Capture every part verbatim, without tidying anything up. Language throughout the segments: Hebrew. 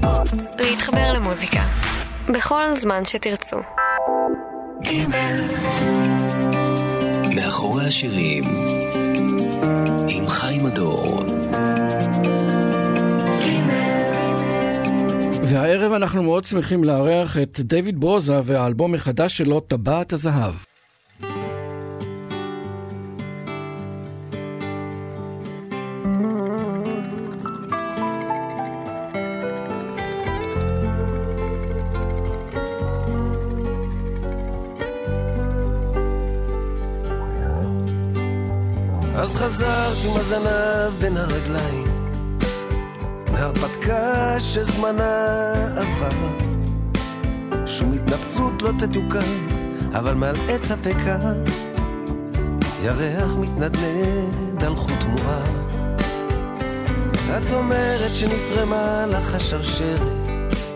להתחבר למוזיקה בכל זמן שתרצו. מאחורי השירים עם חיים הדור. והערב אנחנו מאוד שמחים לארח את דיוויד ברוזה והאלבום החדש שלו, טבעת הזהב. אז חזרת עם הזנב בין הרגליים מהרפתקה שזמנה עבר, שום התנפצות לא תתוקן, אבל מעל עץ הפקן ירח מתנדנד על חוט מואר. את אומרת שנפרמה לך השרשרת,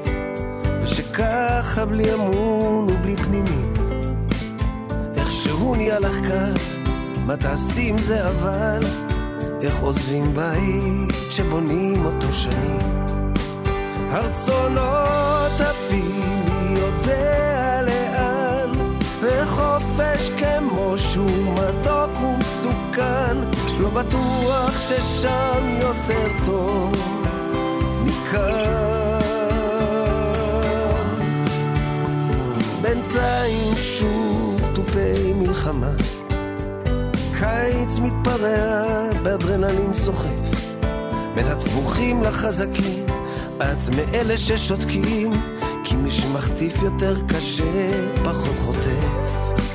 ושככה בלי אמון ובלי פנינים איכשהו נהיה לך קל. מה תעשי עם זה אבל? איך עוזבים בית שבונים אותו שנים? הרצונות עפים מי יודע לאן, וחופש כמו שהוא מתוק ומסוכן, לא בטוח ששם יותר טוב מכאן. בינתיים שוב טופי מלחמה, קיץ מתפרע באדרנלין סוחף, בין הטבוחים לחזקים את מאלה ששותקים, כי מי שמחטיף יותר קשה פחות חוטף.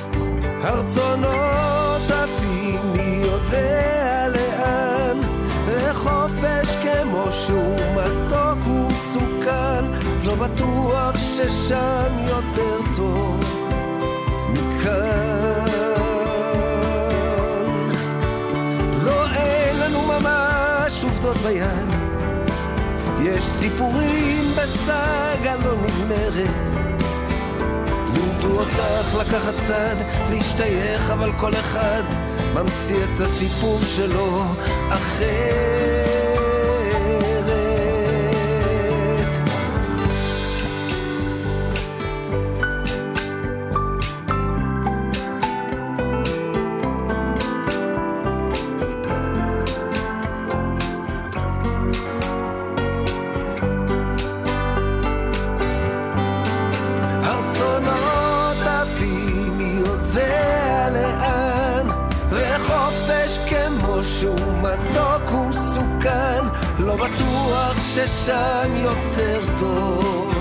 הרצונות עפים מי יודע לאן, וחופש כמו שהוא מתוק ומסוכן, לא בטוח ששם יותר טוב מכאן. עובדות ביד, יש סיפורים בסגה לא נגמרת, לימדו אותך לקחת צד, להשתייך, אבל כל אחד ממציא את הסיפור שלו אחרת. לא בטוח ששם יותר טוב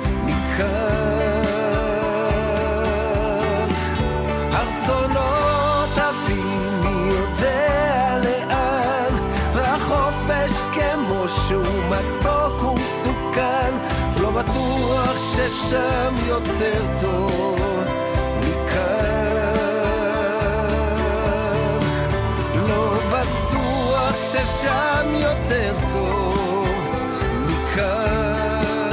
מכאן. הרצונות עפים מי יודע לאן, והחופש כמו שהוא מתוק ומסוכן, לא בטוח ששם יותר טוב מכאן. לא בטוח ששם יותר טוב מכאן.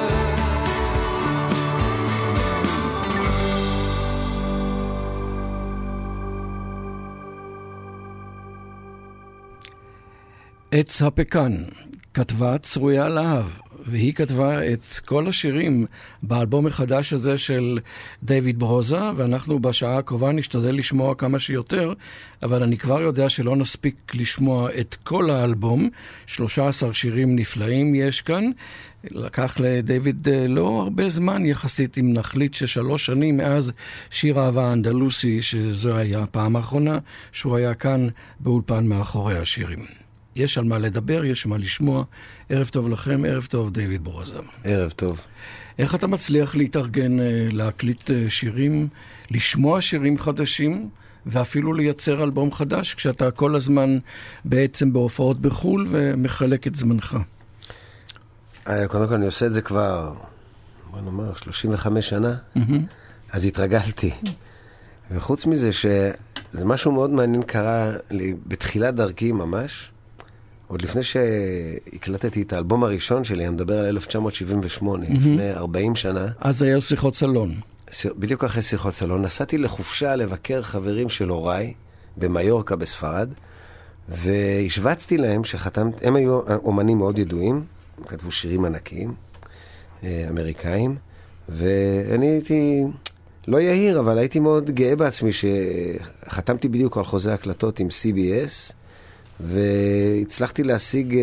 עץ הפקן כתבה צרויה להב, והיא כתבה את כל השירים באלבום החדש הזה של דיוויד ברוזה, ואנחנו בשעה הקרובה נשתדל לשמוע כמה שיותר, אבל אני כבר יודע שלא נספיק לשמוע את כל האלבום. שלושה עשר שירים נפלאים יש כאן. לקח לדיוויד לא הרבה זמן יחסית, אם נחליט ששלוש שנים מאז שיר אהבה האנדלוסי, שזו היה הפעם האחרונה שהוא היה כאן באולפן מאחורי השירים. יש על מה לדבר, יש מה לשמוע. ערב טוב לכם, ערב טוב דיוויד ברוזה. ערב טוב. איך אתה מצליח להתארגן, להקליט שירים, לשמוע שירים חדשים, ואפילו לייצר אלבום חדש, כשאתה כל הזמן בעצם בהופעות בחול ומחלק את זמנך? קודם כל אני עושה את זה כבר, בוא נאמר, שלושים וחמש שנה, אז התרגלתי. וחוץ מזה שזה משהו מאוד מעניין קרה לי בתחילת דרכי ממש, עוד לפני שהקלטתי את האלבום הראשון שלי, אני מדבר על אלף תשע מאות שבעים ושמונה, mm-hmm. לפני ארבעים שנה. אז היה שיחות סלון. בדיוק אחרי שיחות סלון. נסעתי לחופשה לבקר חברים של הוריי, במיורקה בספרד, והשווצתי להם שחתם, הם היו אומנים מאוד ידועים, הם כתבו שירים ענקיים, אמריקאים, ואני הייתי לא יהיר, אבל הייתי מאוד גאה בעצמי שחתמתי בדיוק על חוזה הקלטות עם סי בי אס, והצלחתי להשיג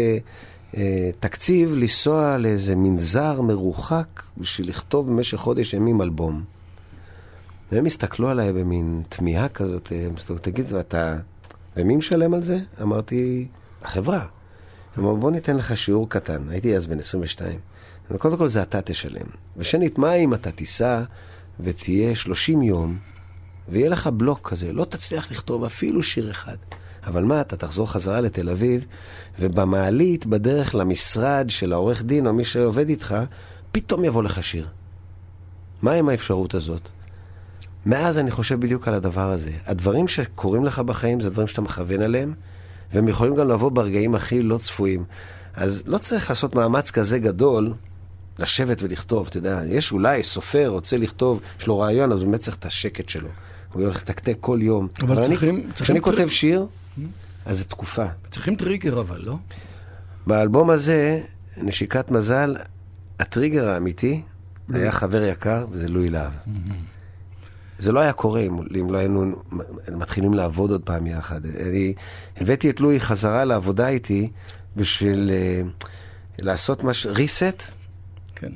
תקציב לנסוע לאיזה מנזר מרוחק בשביל לכתוב במשך חודש ימים אלבום. והם הסתכלו עליי במין תמיהה כזאת, תגיד, ואתה, ומי משלם על זה? אמרתי, החברה. אמרו, בוא ניתן לך שיעור קטן. הייתי אז בן עשרים ושתיים. וקודם כל זה אתה תשלם. ושנית, מה אם אתה תיסע ותהיה שלושים יום, ויהיה לך בלוק כזה, לא תצליח לכתוב אפילו שיר אחד. אבל מה, אתה תחזור חזרה לתל אביב, ובמעלית, בדרך למשרד של העורך דין, או מי שעובד איתך, פתאום יבוא לך שיר. מה עם האפשרות הזאת? מאז אני חושב בדיוק על הדבר הזה. הדברים שקורים לך בחיים זה דברים שאתה מכוון עליהם, והם יכולים גם לבוא ברגעים הכי לא צפויים. אז לא צריך לעשות מאמץ כזה גדול, לשבת ולכתוב, אתה יודע, יש אולי סופר, רוצה לכתוב, יש לו רעיון, אז הוא באמת צריך את השקט שלו. הוא הולך לתקתק כל יום. אבל, אבל צריכים... אני, צריכים כשאני טריג... כותב שיר, אז זה תקופה. צריכים טריגר אבל, לא? באלבום הזה, נשיקת מזל, הטריגר האמיתי, היה חבר יקר, וזה לואי להב. זה לא היה קורה אם לא היינו מתחילים לעבוד עוד פעם יחד. אני הבאתי את לואי חזרה לעבודה איתי בשביל uh, לעשות מש... ריסט כן.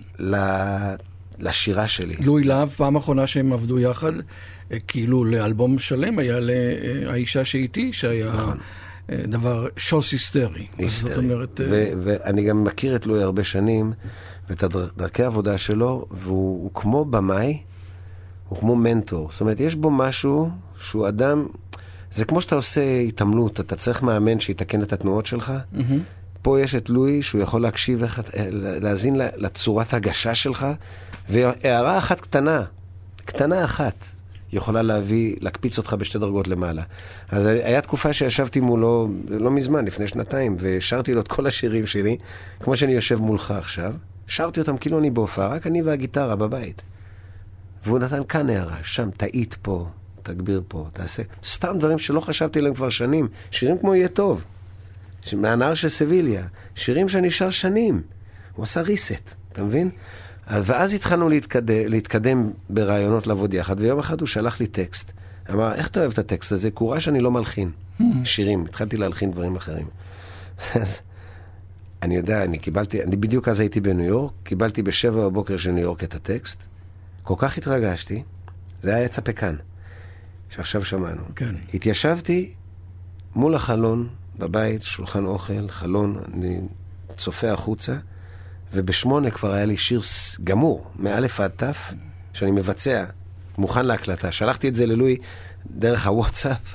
לשירה שלי. לואי להב, פעם אחרונה שהם עבדו יחד, כאילו לאלבום שלם היה לאישה שאיתי, שהיה נכון. דבר שוס היסטרי. היסטרי. זאת אומרת... ו- ואני גם מכיר את לואי הרבה שנים, ואת דרכי העבודה שלו, והוא כמו במאי, הוא כמו מנטור. זאת אומרת, יש בו משהו שהוא אדם, זה כמו שאתה עושה התעמלות, אתה צריך מאמן שיתקן את התנועות שלך. Mm-hmm. פה יש את לואי, שהוא יכול להקשיב, להזין לצורת הגשה שלך, והערה אחת קטנה, קטנה אחת, יכולה להביא, להקפיץ אותך בשתי דרגות למעלה. אז היה תקופה שישבתי מולו, לא מזמן, לפני שנתיים, ושרתי לו את כל השירים שלי, כמו שאני יושב מולך עכשיו, שרתי אותם כאילו אני בהופעה, רק אני והגיטרה בבית. והוא נתן כאן הערה, שם, תעית פה, תגביר פה, תעשה. סתם דברים שלא חשבתי עליהם כבר שנים. שירים כמו יהיה טוב. מהנער של סביליה. שירים שנשאר שנים. הוא עשה ריסט, אתה מבין? ואז התחלנו להתקדם, להתקדם ברעיונות לעבוד יחד, ויום אחד הוא שלח לי טקסט. אמר, איך אתה אוהב את הטקסט הזה? קורה שאני לא מלחין. שירים. התחלתי להלחין דברים אחרים. אז אני יודע, אני קיבלתי, אני בדיוק אז הייתי בניו יורק, קיבלתי בשבע בבוקר של ניו יורק את הטקסט. כל כך התרגשתי, זה היה עץ הפקן, שעכשיו שמענו. כן. התיישבתי מול החלון, בבית, שולחן אוכל, חלון, אני צופה החוצה, ובשמונה כבר היה לי שיר גמור, מאלף עד תף, שאני מבצע, מוכן להקלטה. שלחתי את זה ללואי דרך הוואטסאפ,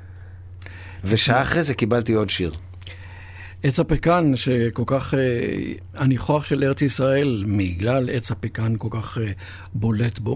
ושעה אחרי זה קיבלתי עוד שיר. עץ הפקן, שכל כך, הניחוח של ארץ ישראל, בגלל עץ הפקן כל כך בולט בו.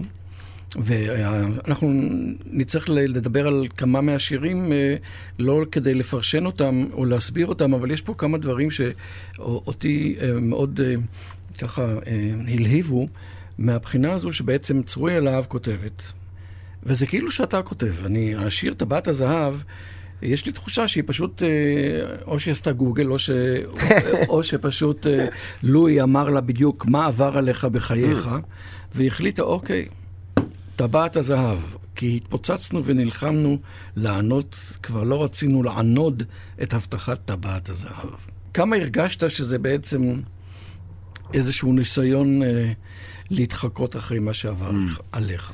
ואנחנו נצטרך לדבר על כמה מהשירים, לא כדי לפרשן אותם או להסביר אותם, אבל יש פה כמה דברים שאותי מאוד ככה הלהיבו, מהבחינה הזו שבעצם צרויה להב כותבת. וזה כאילו שאתה כותב. אני, השיר טבעת הזהב, יש לי תחושה שהיא פשוט, או שהיא עשתה גוגל, או, ש... או שפשוט לואי אמר לה בדיוק מה עבר עליך בחייך, והחליטה, אוקיי, טבעת הזהב, כי התפוצצנו ונלחמנו לענות, כבר לא רצינו לענוד את הבטחת טבעת הזהב. כמה הרגשת שזה בעצם איזשהו ניסיון אה, להתחקות אחרי מה שעבר mm. עליך?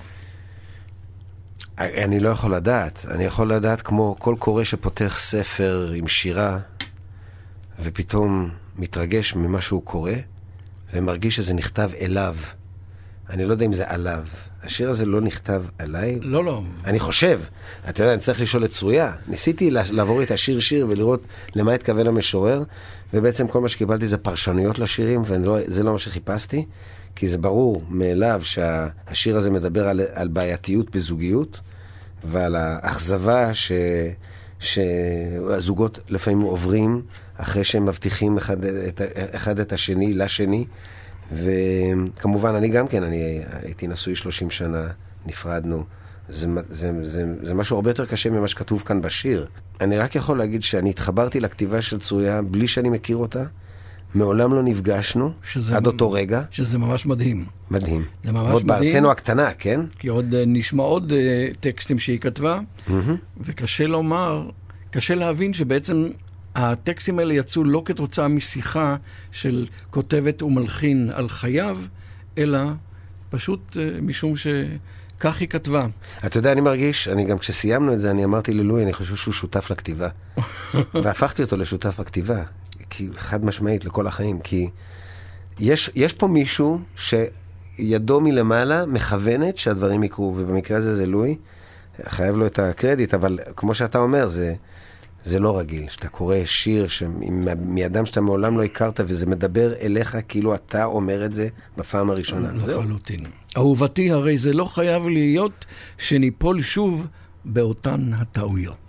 אני לא יכול לדעת. אני יכול לדעת כמו כל קורא שפותח ספר עם שירה, ופתאום מתרגש ממה שהוא קורא, ומרגיש שזה נכתב אליו. אני לא יודע אם זה עליו. השיר הזה לא נכתב עליי. לא, לא. אני חושב. אתה יודע, אני צריך לשאול את צרויה. ניסיתי לעבור את השיר שיר ולראות למה התכוון המשורר, ובעצם כל מה שקיבלתי זה פרשנויות לשירים, וזה לא מה שחיפשתי, כי זה ברור מאליו שהשיר הזה מדבר על, על בעייתיות בזוגיות, ועל האכזבה ש, שהזוגות לפעמים עוברים, אחרי שהם מבטיחים אחד את, אחד את השני לשני, וכמובן אני גם כן, אני הייתי נשוי שלושים שנה, נפרדנו. זה, זה, זה, זה משהו הרבה יותר קשה ממה שכתוב כאן בשיר. אני רק יכול להגיד שאני התחברתי לכתיבה של צרויה בלי שאני מכיר אותה, מעולם לא נפגשנו, עד אותו רגע. שזה ממש מדהים. מדהים. זה ממש עוד מדהים. בארצנו הקטנה, כן? כי עוד נשמע עוד טקסטים שהיא כתבה, וקשה לומר, קשה להבין שבעצם הטקסטים האלה יצאו לא כתוצאה משיחה של כותבת ומלחין על חייו, אלא פשוט משום שכך היא כתבה. אתה יודע, אני מרגיש, אני גם כשסיימנו את זה, אני אמרתי ללוי, אני חושב שהוא שותף לכתיבה. והפכתי אותו לשותף בכתיבה. כי חד משמעית לכל החיים, כי יש, יש פה מישהו שידו מלמעלה מכוונת שהדברים יקרו, ובמקרה הזה זה לוי, חייב לו את הקרדיט, אבל כמו שאתה אומר, זה, זה לא רגיל, שאתה קורא שיר מאדם שאתה מעולם לא הכרת, וזה מדבר אליך כאילו אתה אומר את זה בפעם הראשונה. לחלוטין. אהובתי, הרי זה לא חייב להיות שניפול שוב באותן הטעויות.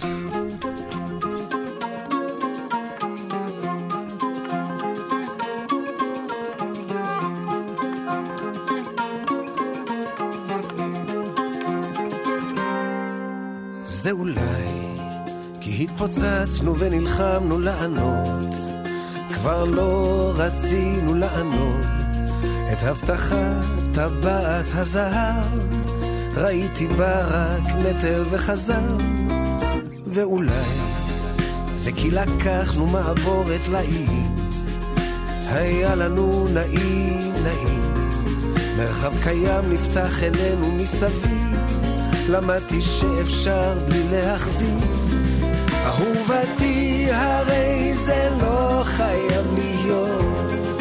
זה אולי כי התפוצצנו ונלחמנו לענות, כבר לא רצינו לענות את הבטחת טבעת הזהב, ראיתי בה רק נטל וחזר. ואולי זה כי לקחנו מעבורת לעיר, היה לנו נעים נעים, מרחב קיים נפתח אלינו מסביב, למדתי שאפשר בלי להחזיר. אהובתי, הרי זה לא חייב להיות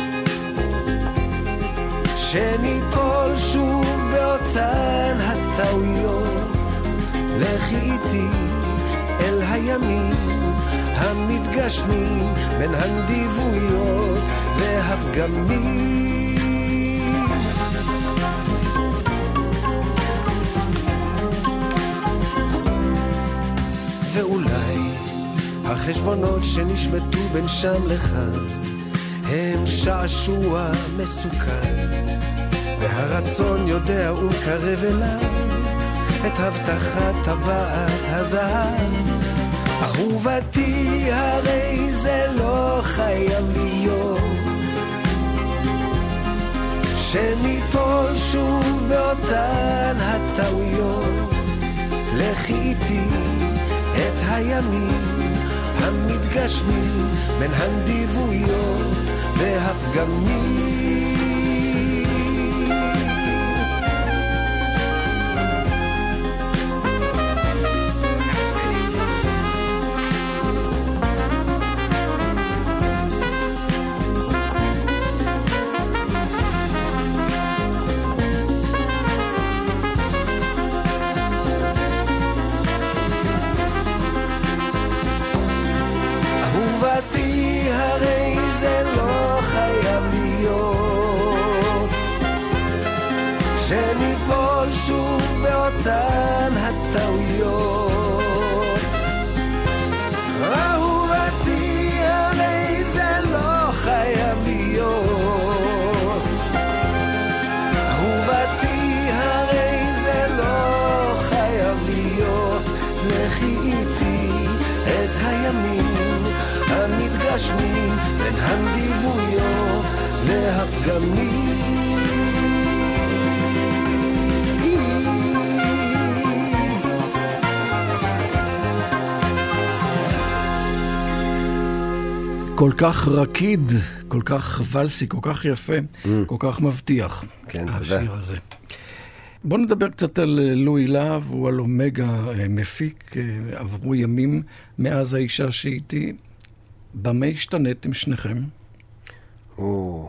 שניפול שוב באותן הטעויות. לכי איתי אל הימים המתגשמים בין הנדיבויות והפגמים. ואולי החשבונות שנשמטו בין שם לכאן הם שעשוע מסוכן, והרצון יודע ומקרב אליו את הבטחת טבעת הזהב. אהובתי, הרי זה לא חייב להיות שניפול שוב באותן הטעויות. לכי איתי את הימים המתגשמים בין הנדיבויות והפגמים. הרי זה לא חייב להיות שניפול שוב באותן הטעויות. אהובתי, הרי זה לא חייב להיות. אהובתי, הרי זה לא חייב להיות. לכי איתי את הימים המתגשמים בין הנדיבויות והפגמים. כל כך רקיד, כל כך ולסי, כל כך יפה, mm. כל כך מבטיח. כן, השיר תודה. הזה. בוא נדבר קצת על לואי להב, הוא על אומגה מפיק, עברו ימים מאז האישה שאיתי. במה השתנתם שניכם? או...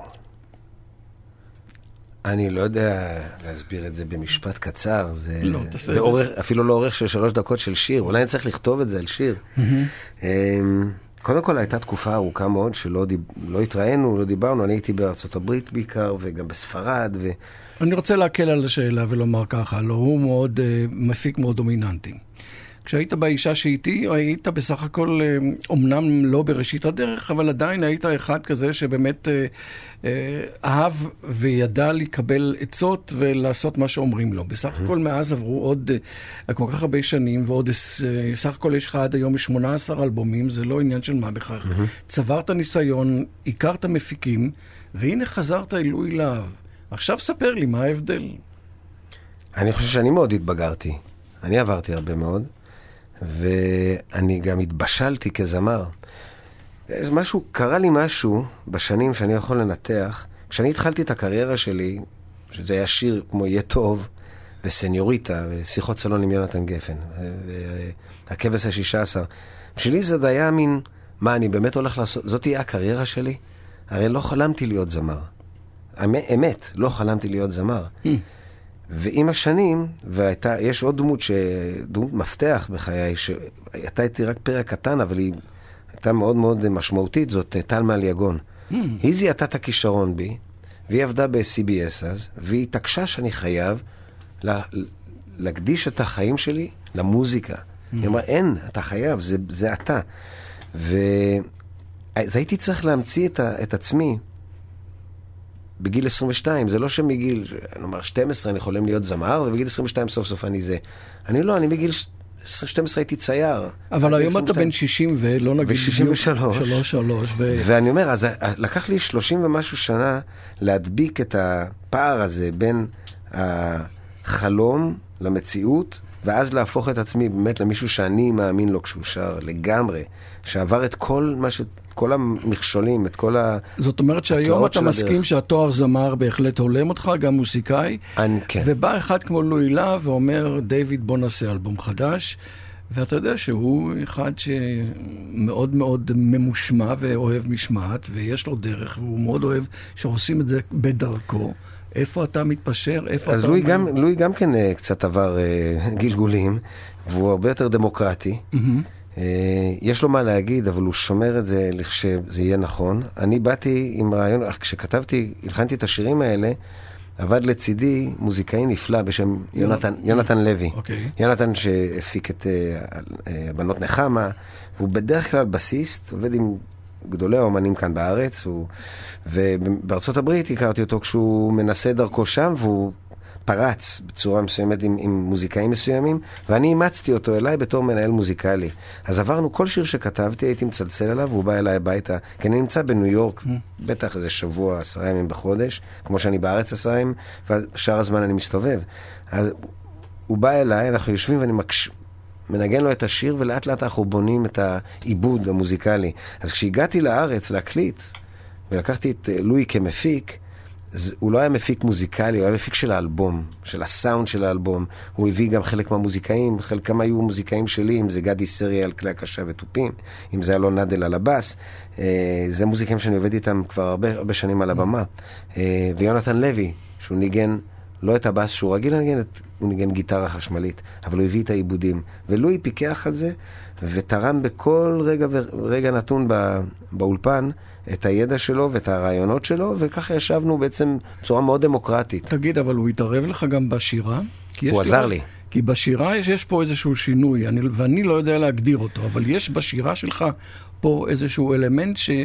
אני לא יודע להסביר את זה במשפט קצר, זה... לא, תעשה באורך, את זה. אפילו לא אורך של שלוש דקות של שיר, אולי אני צריך לכתוב את זה על שיר. Mm-hmm. קודם כל הייתה תקופה ארוכה מאוד שלא דיב... לא התראינו, לא דיברנו, אני הייתי בארצות הברית בעיקר, וגם בספרד, ו... אני רוצה להקל על השאלה ולומר ככה, לא, הוא מאוד, מפיק מאוד דומיננטי. כשהיית באישה שאיתי, היית בסך הכל, אומנם לא בראשית הדרך, אבל עדיין היית אחד כזה שבאמת אה, אה, אהב וידע לקבל עצות ולעשות מה שאומרים לו. בסך הכל מאז עברו עוד אה, כל כך הרבה שנים, ועוד אה, סך הכל יש לך עד היום שמונה עשרה אלבומים, זה לא עניין של מה בכך. צברת ניסיון, הכרת מפיקים, והנה חזרת אלוהי להב. עכשיו ספר לי מה ההבדל. אני חושב שאני מאוד התבגרתי. אני עברתי הרבה מאוד, ואני גם התבשלתי כזמר. משהו, קרה לי משהו בשנים שאני יכול לנתח. כשאני התחלתי את הקריירה שלי, שזה היה שיר כמו יהיה טוב, וסניוריטה, ושיחות סלון עם יונתן גפן, והכבש השישה עשר. בשבילי זה היה מין, מה, אני באמת הולך לעשות? זאת תהיה הקריירה שלי? הרי לא חלמתי להיות זמר. אמת, לא חלמתי להיות זמר. ועם השנים, ויש עוד דמות, דמות מפתח בחיי, שהייתה איתי רק פרק קטן, אבל היא הייתה מאוד מאוד משמעותית, זאת טלמה ליגון. היא זיהתה את הכישרון בי, והיא עבדה ב-סי בי אס אז, והיא התעקשה שאני חייב להקדיש את החיים שלי למוזיקה. היא אמרה, אין, אתה חייב, זה, זה אתה. אז הייתי צריך להמציא את, את עצמי בגיל עשרים ושתיים. זה לא שמגיל, נאמר, שתים עשרה אני יכולים להיות זמר, ובגיל עשרים ושתיים סוף סוף אני זה. אני לא, אני בגיל שתים עשרה הייתי צייר. אבל היום אתה בן שישים ולא נגיד בדיוק. ו-שישים ושלוש. שלוש, שלוש. ו... ואני אומר, אז לקח לי שלושים ומשהו שנה להדביק את הפער הזה בין החלום למציאות, ואז להפוך את עצמי באמת למישהו שאני מאמין לו כשהוא שר לגמרי, שעבר את כל מה ש... כל המכשולים, את כל ה... זאת אומרת שהיום אתה מסכים שהתואר זמר בהחלט הולם אותך, גם מוסיקאי. אני, כן. ובא אחד כמו לואי להב ואומר, דיוויד, בוא נעשה אלבום חדש. ואתה יודע שהוא אחד שמאוד מאוד ממושמע ואוהב משמעת, ויש לו דרך, והוא מאוד אוהב שעושים את זה בדרכו. איפה אתה מתפשר? איפה אז אתה... לואי גם, לואי גם כן קצת עבר uh, גלגולים, והוא הרבה יותר דמוקרטי. Mm-hmm. Uh, יש לו מה להגיד, אבל הוא שומר את זה לכשזה יהיה נכון. אני באתי עם רעיון, כשכתבתי, הלחנתי את השירים האלה, עבד לצידי מוזיקאי נפלא בשם יונתן, יונתן לוי. Okay. יונתן שהפיק את uh, uh, בנות נחמה, והוא בדרך כלל בסיסט, עובד עם גדולי האומנים כאן בארץ, הוא, ובארצות הברית הכרתי אותו כשהוא מנסה דרכו שם, והוא פרץ בצורה מסוימת עם, עם מוזיקאים מסוימים, ואני אימצתי אותו אליי בתור מנהל מוזיקלי. אז עברנו כל שיר שכתבתי, הייתי מצלצל אליו, והוא בא אליי הביתה, כי אני נמצא בניו יורק, mm. בטח איזה שבוע, עשרה ימים בחודש, כמו שאני בארץ עשרה ימים, ושאר הזמן אני מסתובב. אז הוא בא אליי, אנחנו יושבים ואני מקש... מנגן לו את השיר, ולאט לאט אנחנו בונים את העיבוד המוזיקלי. אז כשהגעתי לארץ להקליט, ולקחתי את לואי כמפיק, הוא לא היה מפיק מוזיקלי, הוא היה מפיק של האלבום, של הסאונד של האלבום. הוא הביא גם חלק מהמוזיקאים, חלקם היו מוזיקאים שלי, אם זה גדי סרי על כלי הקשה וטופים, אם זה אלון נדל על הבאס. זה מוזיקאים שאני עובד איתם כבר הרבה, הרבה שנים על הבמה. ויונתן לוי, שהוא ניגן לא את הבאס שהוא רגיל לנגן, הוא ניגן גיטרה חשמלית, אבל הוא הביא את העיבודים. ולואי פיקח על זה, ותרם בכל רגע ורגע נתון בא, באולפן, את הידע שלו ואת הרעיונות שלו, וככה ישבנו בעצם בצורה מאוד דמוקרטית. תגיד, אבל הוא התערב לך גם בשירה? הוא עזר לי. כי בשירה יש, יש פה איזשהו שינוי, אני, ואני לא יודע להגדיר אותו, אבל יש בשירה שלך פה איזשהו אלמנט ש...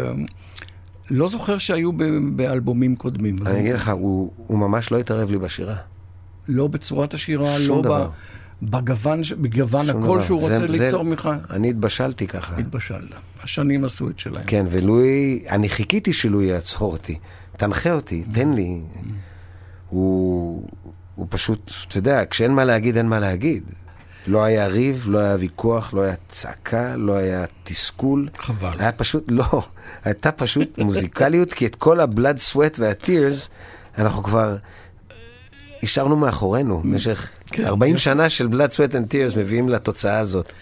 לא זוכר שהיו באלבומים קודמים. אני אגיד לך, הוא, הוא ממש לא התערב לי בשירה. לא בצורת השירה, לא ב, בגוון, בגוון הכל שהוא רוצה זה, ליצור זה, ממך. אני התבשלתי ככה. התבשלת. השנים עשו את שלהם. כן, ולואי, אני חיכיתי שלואי יעצור אותי. תנחה אותי, תן לי. הוא, הוא פשוט, אתה יודע, כשאין מה להגיד, אין מה להגיד. לא היה ריב, לא היה ויכוח, לא היה צעקה, לא היה תסכול. חבל. היה פשוט, לא, הייתה פשוט מוזיקליות, כי את כל הבלד סווט והטירס, אנחנו כבר השארנו מאחורינו. במשך ארבעים שנה של בלד סווט וטירס מביאים לתוצאה הזאת.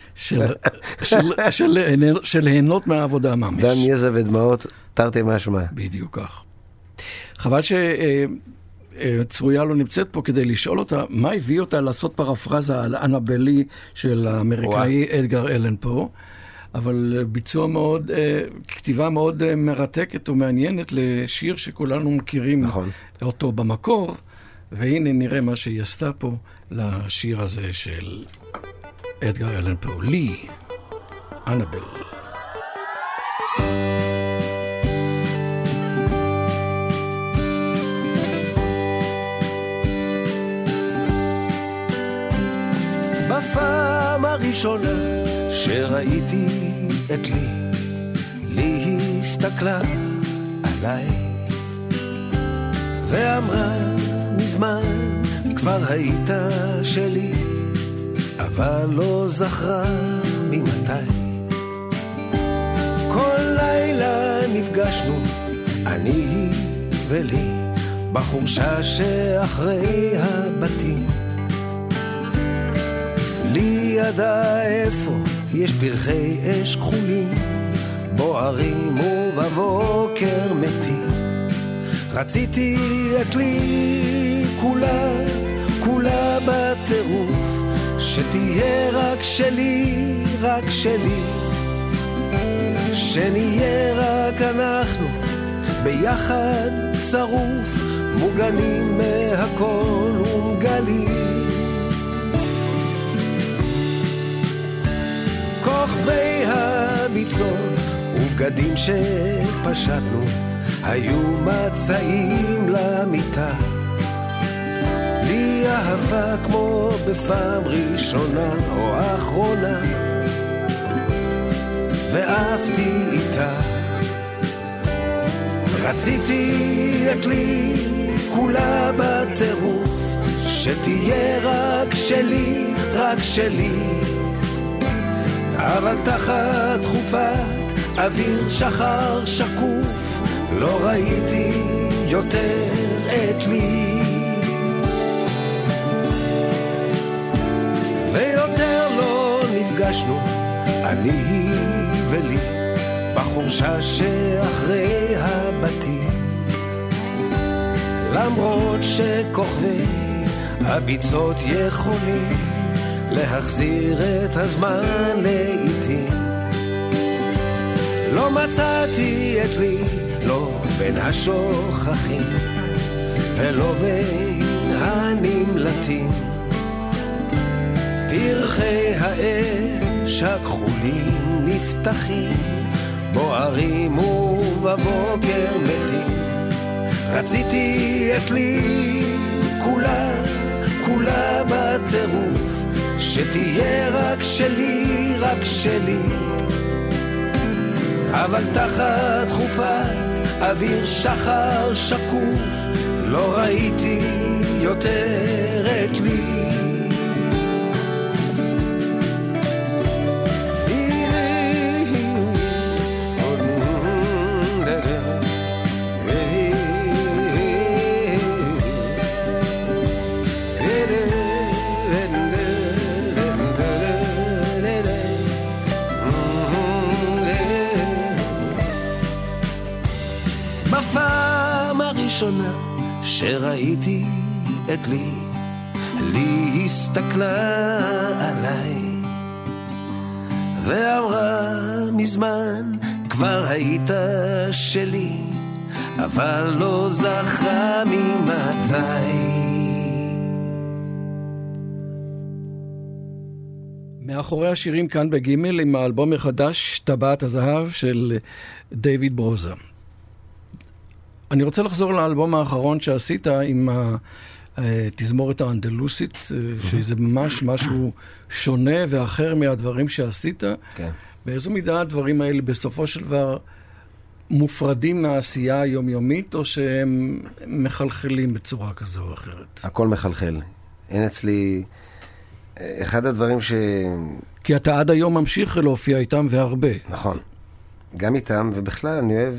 של ליהנות מהעבודה ממש. דם, יזע ודמעות, תרתי משמע. בדיוק כך. חבל ש... צרויה לא נמצאת פה כדי לשאול אותה, מה הביא אותה לעשות פרפרזה על אנבלי של האמריקאי אדגר אלן פה, אבל ביצוע מאוד, כתיבה מאוד מרתקת ומעניינת לשיר שכולנו מכירים נכון. אותו במקור, והנה נראה מה שהיא עשתה פה לשיר הזה של אדגר אלן פו, לי, אנבל. בפעם הראשונה שראיתי את לי, לי הסתכלה עליי ואמרה מזמן כבר היית שלי, אבל לא זכרה ממתי. כל לילה נפגשנו אני ולי בחורשה שאחרי הבתים, לי ידע איפה יש פרחי אש כחולים בוערים ובבוקר מתים. רציתי את לי כולה, כולה בטירוף, שתהיה רק שלי, רק שלי, שנהיה רק אנחנו ביחד צרוף, מוגנים מהכל ומגלים. כוכבי הביצות ובגדים שפשטנו היו מצעים למיטה, לי אהבה כמו בפעם ראשונה או אחרונה, ואהבתי איתה. רציתי את לי כולה בטירוף, שתהיה רק שלי, רק שלי, אבל תחת חופת אוויר שחר שקוף לא ראיתי יותר את לי, ויותר לא נפגשנו אני ולי בחורשה שאחרי הבתים, למרות שכוכבי הביצות יכולים להחזיר את הזמן לעיתים. לא מצאתי את לי, לא בין השוכחים ולא בין הנמלטים, פרחי האש הכחולים נפתחים בוערים ובבוקר מתים. רציתי את לי כולה, כולה בטירוף, שתהיה רק שלי, רק שלי, אבל תחת חופת אוויר שחר שקוף לא ראיתי יותר את לי. שראיתי את לי, לי הסתכלה עליי ואמרה מזמן כבר היית שלי, אבל לא זכרה ממתי. מאחורי השירים כאן בגימל עם האלבום החדש טבעת הזהב של דיוויד ברוזה. אני רוצה לחזור לאלבום האחרון שעשית עם התזמורת האנדלוסית, שזה ממש משהו שונה ואחר מהדברים שעשית. כן. באיזו מידה הדברים האלה בסופו של דבר מופרדים מהעשייה היומיומית, או שהם מחלחלים בצורה כזו או אחרת? הכל מחלחל. אין אצלי... אחד הדברים ש... כי אתה עד היום ממשיך להופיע איתם והרבה. נכון. גם איתם, ובכלל אני אוהב...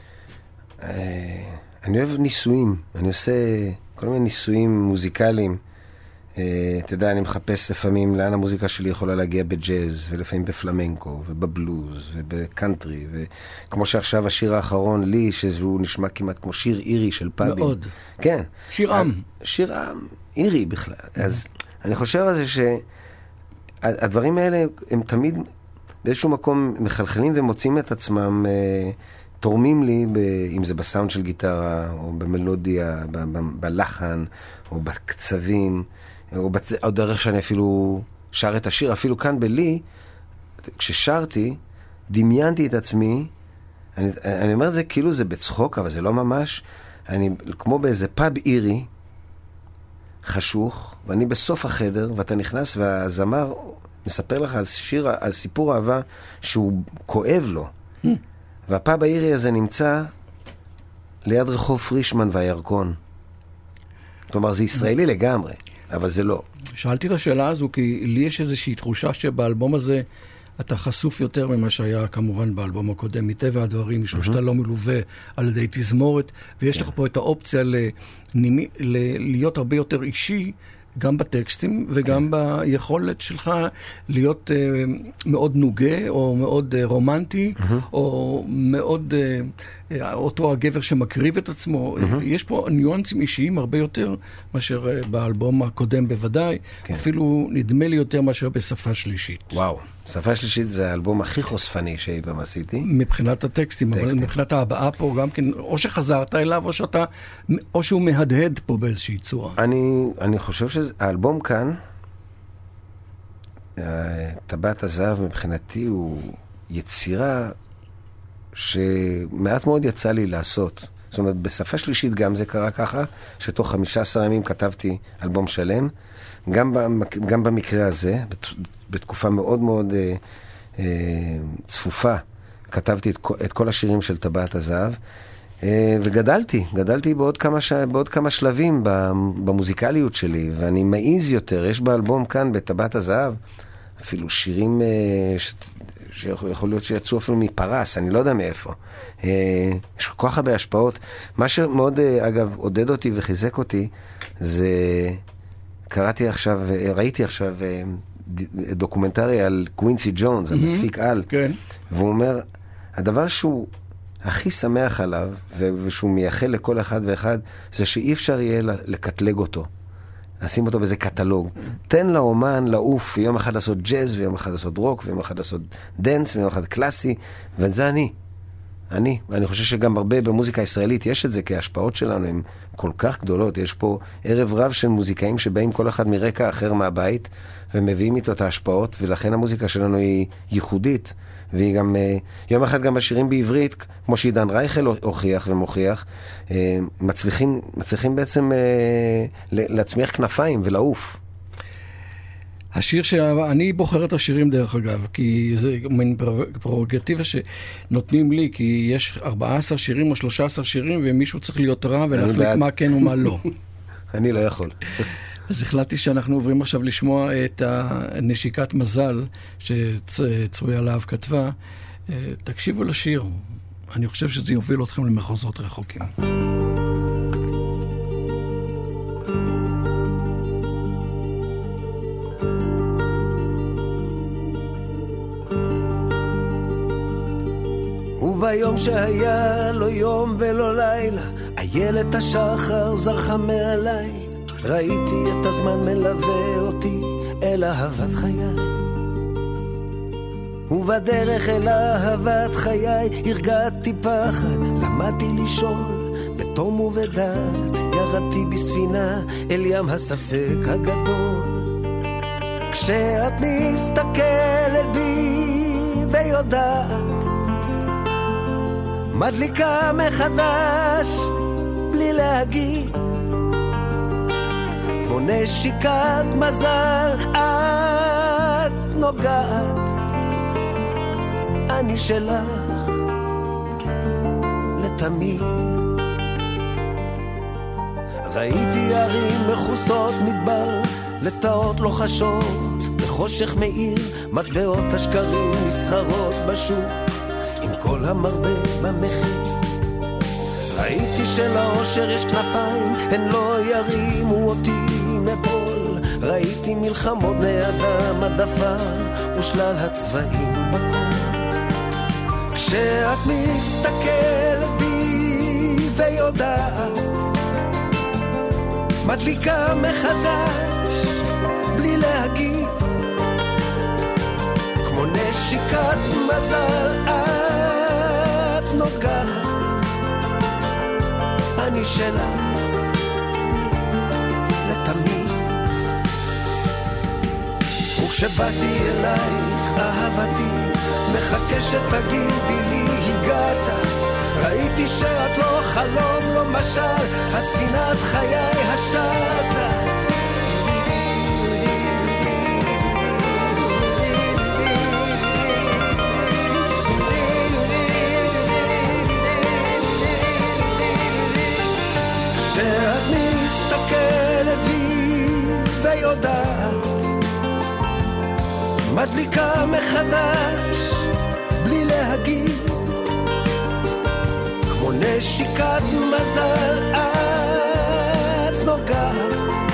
אני אוהב ניסויים, אני עושה כל מיני ניסויים מוזיקליים. אתה יודע, אני מחפש לפעמים לאן המוזיקה שלי יכולה להגיע בג'אז, ולפעמים בפלמנקו, ובבלוז, ובקאנטרי, וכמו שעכשיו השיר האחרון לי, שהוא נשמע כמעט כמו שיר אירי של פאבים. מאוד. כן. שיר עם. שיר עם, אירי בכלל. אז אני חושב על זה שהדברים האלה הם תמיד באיזשהו מקום מחלחלים ומוצאים את עצמם... תורמים לי, ב, אם זה בסאונד של גיטרה, או במלודיה, ב, ב, בלחן, או בקצבים, או, בצ... או דרך שאני אפילו שר את השיר, אפילו כאן בלי, כששרתי, דמיינתי את עצמי, אני, אני אומר את זה כאילו זה בצחוק, אבל זה לא ממש, אני כמו באיזה פאב אירי, חשוך, ואני בסוף החדר, ואתה נכנס והזמר מספר לך על שיר, על סיפור אהבה שהוא כואב לו. Mm. והפאב האירי הזה נמצא ליד רחוב פרישמן והירקון. כלומר, זה ישראלי mm. לגמרי, אבל זה לא. שאלתי את השאלה הזו, כי לי יש איזושהי תחושה שבאלבום הזה אתה חשוף יותר ממה שהיה כמובן באלבום הקודם, מטבע הדברים, משום שאתה לא מלווה על ידי תזמורת, ויש לך פה את האופציה להיות הרבה יותר אישי, גם בטקסטים וגם ביכולת שלך להיות מאוד נוגה, או מאוד רומנטי, או מאוד אותו הגבר שמקריב את עצמו. יש פה ניואנסים אישיים הרבה יותר מאשר באלבום הקודם בוודאי, אפילו נדמה לי יותר מאשר בשפה שלישית. וואו, שפה שלישית זה האלבום הכי חושפני שאי פעם עשיתי. מבחינת הטקסטים, אבל מבחינת ההבעה פה גם כן, או שחזרת אליו, או שאתה, או שהוא מהדהד פה באיזושהי צורה. אני, אני חושב שהאלבום כאן, טבעת הזהב מבחינתי הוא יצירה שמעט מאוד יצא לי לעשות. זאת אומרת, בשפה שלישית גם זה קרה ככה, שתוך חמישה עשר ימים כתבתי אלבום שלם. גם, גם במקרה הזה, בתקופה מאוד מאוד אה, אה, צפופה, כתבתי את, את כל השירים של טבעת הזהב, אה, וגדלתי, גדלתי בעוד כמה, ש... בעוד כמה שלבים במוזיקליות שלי, ואני מעיז יותר. יש באלבום כאן, בטבעת הזהב, אפילו שירים אה, ש... שיכול להיות שיצאו אפילו מפרס, אני לא יודע מאיפה. אה, יש כל כך הרבה השפעות. מה שמאוד, אה, אגב, עודד אותי וחיזק אותי, זה... קראתי עכשיו, ראיתי עכשיו דוקומנטרי על קווינסי ג'ונס, המפיק על, והוא אומר, הדבר שהוא הכי שמח עליו, ושהוא מייחל לכל אחד ואחד, זה שאי אפשר יהיה לקטלג אותו, לשים אותו באיזה קטלוג. תן לאומן לעוף, יום אחד לעשות ג'אז, ויום אחד לעשות רוק, ויום אחד לעשות דנס, ויום אחד קלאסי, וזה אני. אני, ואני חושב שגם הרבה במוזיקה הישראלית יש את זה, כי ההשפעות שלנו הן כל כך גדולות. יש פה ערב רב של מוזיקאים שבאים כל אחד מרקע אחר מהבית, ומביאים איתו את ההשפעות, ולכן המוזיקה שלנו היא ייחודית. והיא גם, יום אחד גם בשירים בעברית, כמו שעידן רייכל הוכיח ומוכיח, מצליחים, מצליחים בעצם להצמיח כנפיים ולעוף. השיר שאני בוחר את השירים דרך אגב, כי זה מין פרוגרטיבה שנותנים לי, כי יש ארבעה עשר שירים או שלושה עשר שירים, ומישהו צריך להיות רע ולהחליט מה כן ומה לא. אני לא יכול. אז החלטתי שאנחנו עוברים עכשיו לשמוע את הנשיקת מזל שצרויה להב כתבה. תקשיבו לשיר. אני חושב שזה יוביל אתכם למחוזות רחוקים. וביום שהיה לא יום ולא לילה, איילת השחר זרחה מעליי, ראיתי את הזמן מלווה אותי אל אהבת חיי, ובדרך אל אהבת חיי הרגעתי פחד, למדתי לשאול בתום ובדעת, ירדתי בספינה אל ים הספק הגדול. כשאת מסתכלת בי ויודעת, מדליקה מחדש בלי להגיד, כמו נשיקת מזל את נוגעת, אני שלך לתמיד. ראיתי ערים מחוסות מדבר, לטאות לוחשות בחושך מאיר, מטבעות השקרים נסחרות בשוק עם כל המרבה במחיר. ראיתי שלאושר יש כנפיים, הן לא ירימו אותי מפול. ראיתי מלחמות בני אדם, עדפה ושלל הצבעים בכל. כשאת מסתכלת בי ויודעת, מדליקה מחדש בלי להגיד, כמו נשיקת מזל את נוגעת, אני שלך לתמיד. כשבאתי אלייך אהבתי, מחכה שתגידי לי הגעת, ראיתי שאת לא חלום, לא משל, הצפינת חיי השעת. כשאת מסתכלת בי ויודעת, מדליקה מחדש בלי להגיד, כמו נשיקת מזל את נוגעת,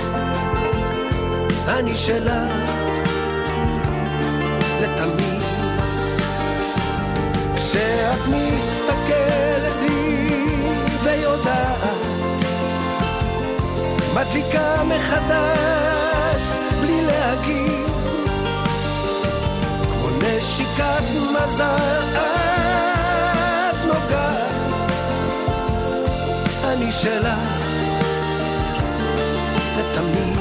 אני שלך לתמיד. כשאת מסתכלת בי ויודעת, מדליקה מחדש בלי להגיד, כמו נשיקת מזל את נוגעת, אני שלך לתמיד.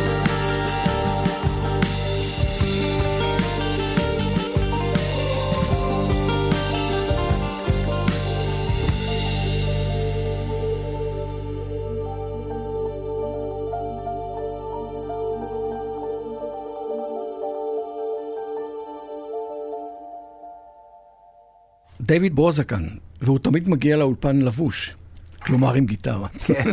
דיוויד ברוזה כאן, והוא תמיד מגיע לאולפן לבוש, כלומר עם גיטרה. כן.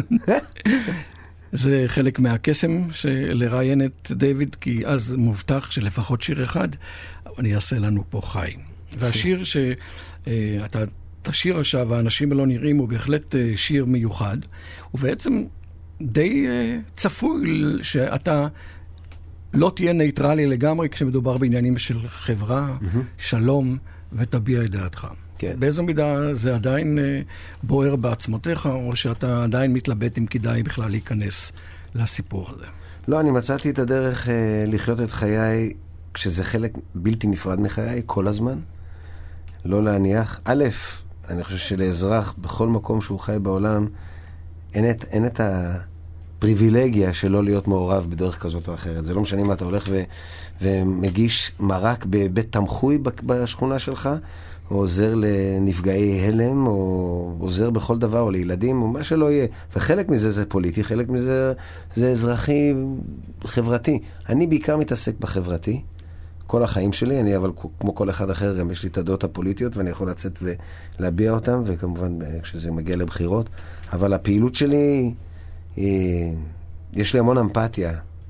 זה חלק מהקסם של לראיין את דיוויד, כי אז מובטח שלפחות שיר אחד, אני אעשה לנו פה חי. והשיר שאתה תשיר עכשיו, האנשים לא נראים, הוא בהחלט שיר מיוחד, ובעצם די צפוי שאתה לא תהיה נייטרלי לגמרי כשמדובר בעניינים של חברה, שלום, ותביע את דעתך. כן. באיזו מידה זה עדיין בוער בעצמותיך, או שאתה עדיין מתלבט אם כדאי בכלל להיכנס לסיפור הזה? לא, אני מצאתי את הדרך אה, לחיות את חיי, כשזה חלק בלתי נפרד מחיי, כל הזמן. לא להניח. א', אני חושב שלאזרח, בכל מקום שהוא חי בעולם, אין את, אין את הפריבילגיה שלא להיות מעורב בדרך כזאת או אחרת. זה לא משנה אם אתה הולך ו, ומגיש מרק בבית תמחוי בשכונה שלך, או עוזר לנפגעי הלם, או עוזר בכל דבר, או לילדים, או מה שלא יהיה. וחלק מזה זה פוליטי, חלק מזה זה אזרחי, חברתי. אני בעיקר מתעסק בחברתי, כל החיים שלי, אני אבל כמו כל אחד אחר, גם יש לי את הדעות הפוליטיות, ואני יכול לצאת ולהביע אותם, וכמובן כשזה מגיע לבחירות. אבל הפעילות שלי, היא, יש לי המון אמפתיה,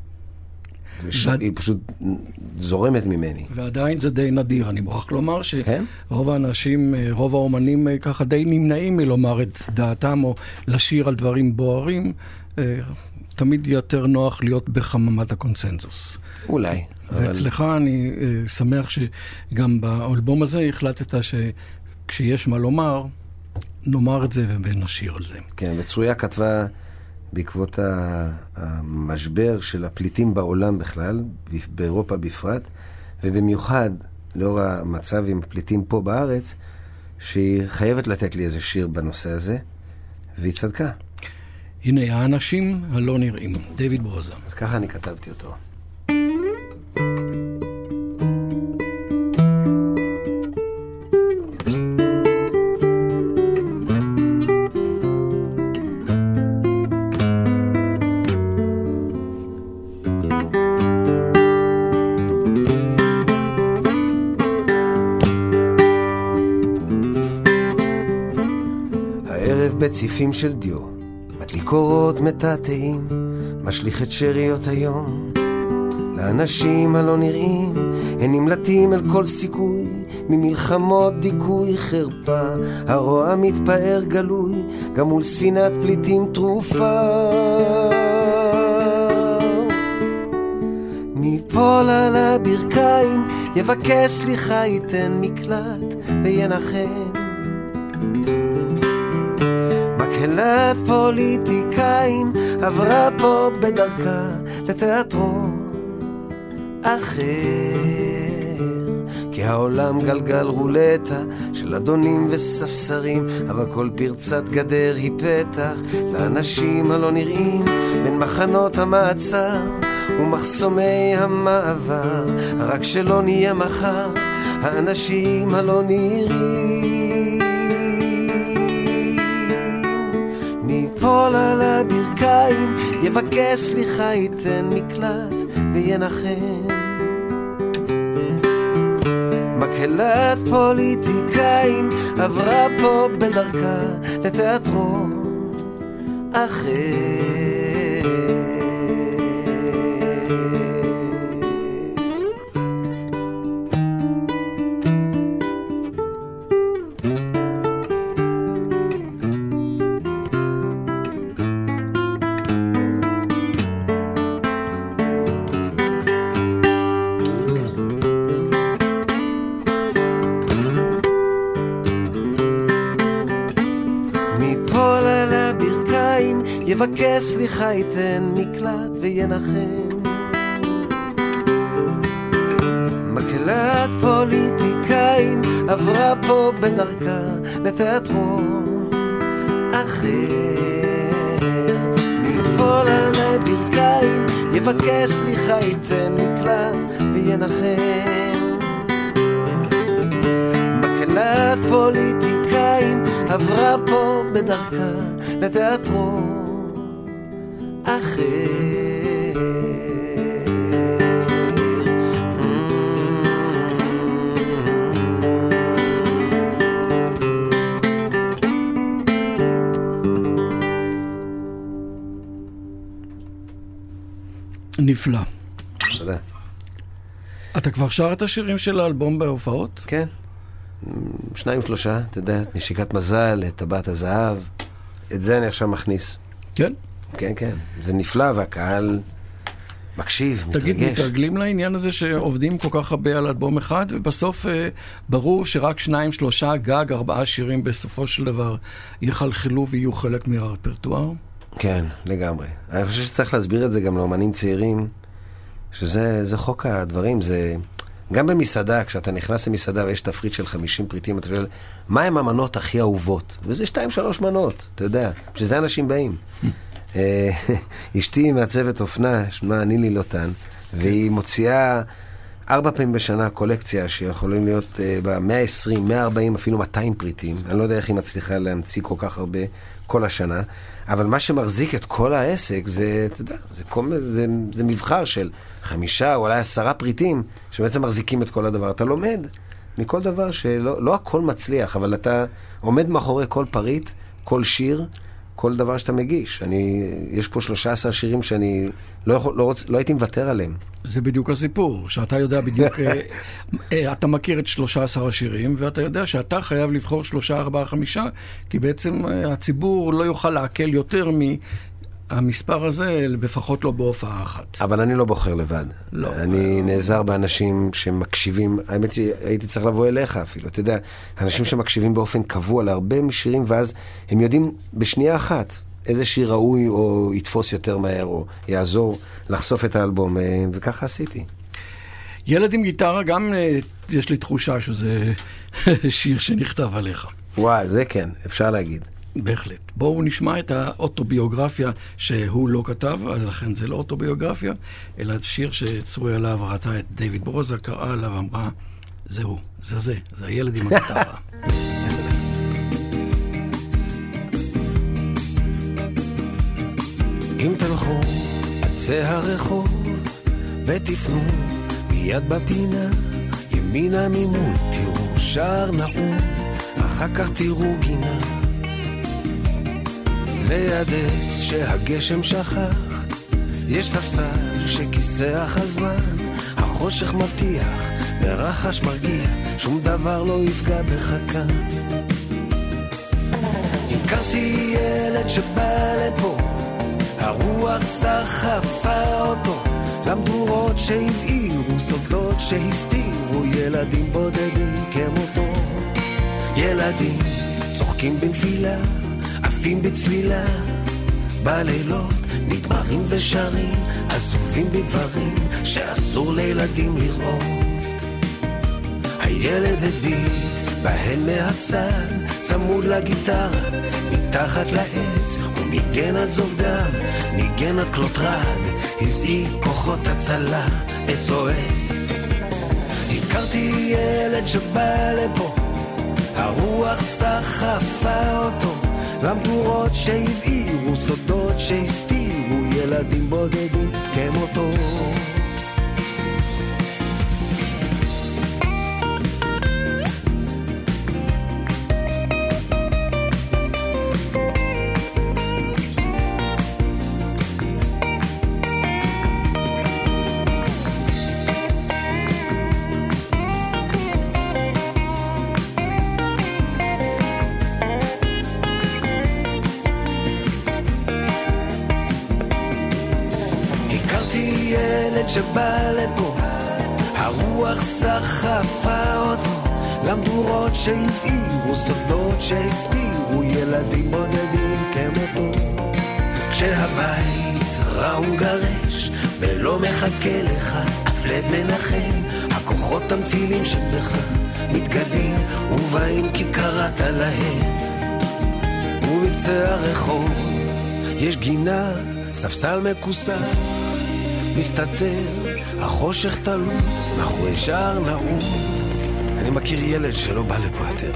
היא פשוט זורמת ממני. ועדיין זה די נדיר. אני מוכרח לומר שרוב האנשים, רוב האומנים ככה די נמנעים מלומר את דעתם או לשיר על דברים בוערים. תמיד יותר נוח להיות בחממת הקונסנזוס. אולי. ואצלך אני שמח שגם באלבום הזה החלטת שכשיש מה לומר, נאמר את זה ונשיר על זה. כן, וצרויה כתבה בעקבות המשבר של הפליטים בעולם בכלל, באירופה בפרט, ובמיוחד לאור המצב עם הפליטים פה בארץ, שהיא חייבת לתת לי איזה שיר בנושא הזה, והיא צדקה. הנה, האנשים הלא נראים, דיוויד ברוזה. אז ככה אני כתבתי אותו. בציפים של דיו, מדליק אורות מתעתעים, משליך את שריות היום. לאנשים הלא נראים, הם נמלטים אל כל סיכוי, ממלחמות דיכוי חרפה, הרוע מתפאר גלוי, גם מול ספינת פליטים תרופה. מפול על הברכיים, יבקש סליחה, ייתן מקלט וינחם. מקהלת פוליטיקאים עברה פה בדרכה לתיאטרון אחר, כי העולם גלגל רולטה של אדונים וספסרים, אבל כל פרצת גדר היא פתח לאנשים הלא נראים בין מחנות המעצר ומחסומי המעבר, רק שלא נהיה מחר האנשים הלא נראים. ניפול על הברכיים, יבקש סליחה, ייתן מקלט וינחם. מקהלת פוליטיקאים עברה פה בדרכה לתיאטרון אחר. יבקש סליחה, ייתן מקלט וינחם. מקהלת פוליטיקאים עברה פה בדרכה לתיאטרון אחר. ניפול על הברכיים, יבקש סליחה, ייתן מקלט וינחם. מקהלת פוליטיקאים עברה פה בדרכה לתיאטרון אחר. נפלא. תודה. אתה כבר שר את השירים של האלבום בהופעות? כן. שניים שלושה, אתה יודע, נשיקת מזל, את טבעת הזהב. את זה אני עכשיו מכניס. כן? כן, כן. זה נפלא, והקהל מקשיב, מתרגש. תגיד, מתרגלים לעניין הזה שעובדים כל כך הרבה על אלבום אחד, ובסוף אה, ברור שרק שניים, שלושה, גג, ארבעה שירים בסופו של דבר יחלחלו ויהיו חלק מהרפרטואר? כן, לגמרי. אני חושב שצריך להסביר את זה גם לאמנים צעירים, שזה זה חוק הדברים, זה... גם במסעדה, כשאתה נכנס למסעדה ויש תפריט של חמישים פריטים, אתה שואל, מה הם המנות הכי אהובות? וזה שתיים, שלוש מנות, אתה יודע, שזה אנשים באים. אשתי מעצבת אופנה, שמה נילי לוטן, והיא מוציאה ארבע פעמים בשנה קולקציה שיכולים להיות ב-מאה ועשרים, מאה וארבעים, אפילו מאתיים פריטים. אני לא יודע איך היא מצליחה להמציא כל כך הרבה כל השנה, אבל מה שמחזיק את כל העסק זה, אתה יודע, זה, זה, זה מבחר של חמישה או אולי עשרה פריטים שבעצם מחזיקים את כל הדבר. אתה לומד מכל דבר שלא לא הכל מצליח, אבל אתה עומד מאחורי כל פריט, כל שיר, כל דבר שאתה מגיש. אני, יש פה שלושה עשר שירים שאני לא, יכול, לא, רוצ, לא הייתי מוותר עליהם. זה בדיוק הסיפור, שאתה יודע בדיוק, אתה מכיר את שלושה עשר השירים, ואתה יודע שאתה חייב לבחור שלושה, ארבעה, חמישה, כי בעצם הציבור לא יוכל לעכל יותר מהמספר הזה, לפחות לא בהופעה אחת. אבל אני לא בוחר לבד. לא. אני נעזר באנשים שמקשיבים, האמת שהייתי צריך לבוא אליך אפילו, אתה יודע, אנשים שמקשיבים באופן קבוע להרבה משירים, ואז הם יודעים בשנייה אחת, איזה שיר ראוי או יתפוס יותר מהר או יעזור לחשוף את האלבום, וככה עשיתי. ילד עם גיטרה, גם יש לי תחושה שזה שיר שנכתב עליך. וואי, זה כן, אפשר להגיד. בהחלט. בואו נשמע את האוטוביוגרפיה שהוא לא כתב, אז לכן זה לא אוטוביוגרפיה, אלא שיר שצרויה עליו ראתה את דיוויד ברוזה, קראה עליו ואמרה, זהו, זה זה, זה הילד עם הגיטרה. אם תלכו עצי הרחוב ותפנו מיד בפינה, ימינה ממול תראו שער נעול, אחר כך תראו גינה ליד עץ שהגשם שכח, יש ספסל שכיסח הזמן, החושך מבטיח ורחש מרגיע, שום דבר לא יפגע בך כאן. הכרתי ילד שבא לפה, הרוח סחפה אותו, למדורות שהבעירו, סודות שהסתירו, ילדים בודדים כמותו. ילדים צוחקים בנפילה, עפים בצלילה, בלילות נגמרים ושרים, עסוקים בדברים שאסור לילדים לראות. הילד הביט בהם מהצד, צמוד לגיטרה, מתחת לעץ, הוא ניגן עד זוב דם, ניגן עד קלוטרד, הזעיק כוחות הצלה, אס או אס. הכרתי ילד שבא לפה, הרוח סחפה אותו, למדורות שהבעירו, סודות שהסתירו, ילדים בודדים כמותו. שבא לפה, הרוח סחפה אותו, למדורות שהבעירו, סודות שהסתירו, ילדים בודדים כמותו. כשהבית רע וגרש ולא מחכה לך, אף לב מנחם, הכוחות המצילים שבך מתגלים ובאים כי קראת להם. ובקצה הרחוב יש גינה, ספסל מקוסר מסתתר, החושך תלוי, מאחורי שער נעול. אני מכיר ילד שלא בא לפה יותר.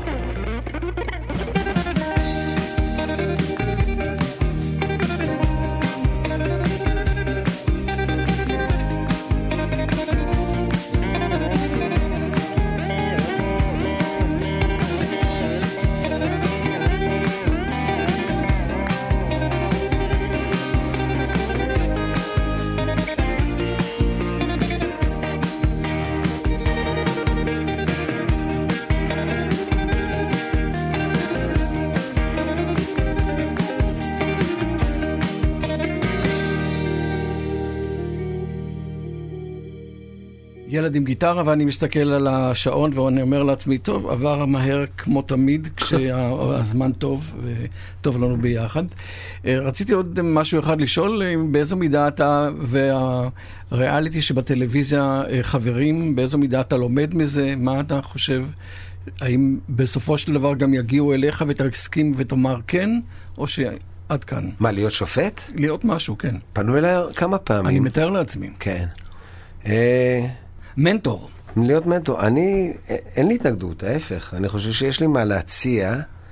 ילד עם גיטרה, ואני מסתכל על השעון ואני אומר לעצמי, טוב, עבר מהר כמו תמיד, כשהזמן טוב וטוב לנו ביחד. רציתי עוד משהו אחד לשאול, באיזו מידה אתה והריאליטי שבטלוויזיה חברים, באיזו מידה אתה לומד מזה, מה אתה חושב, האם בסופו של דבר גם יגיעו אליך ותסכים ותאמר כן, או שעד כאן? מה, להיות שופט? להיות משהו, כן. פנו אליי כמה פעמים. אני מתאר לעצמי. כן. אה... מנטור. להיות מנטור. אני, אין לי התנגדות, ההפך. אני חושב שיש לי מה להציע,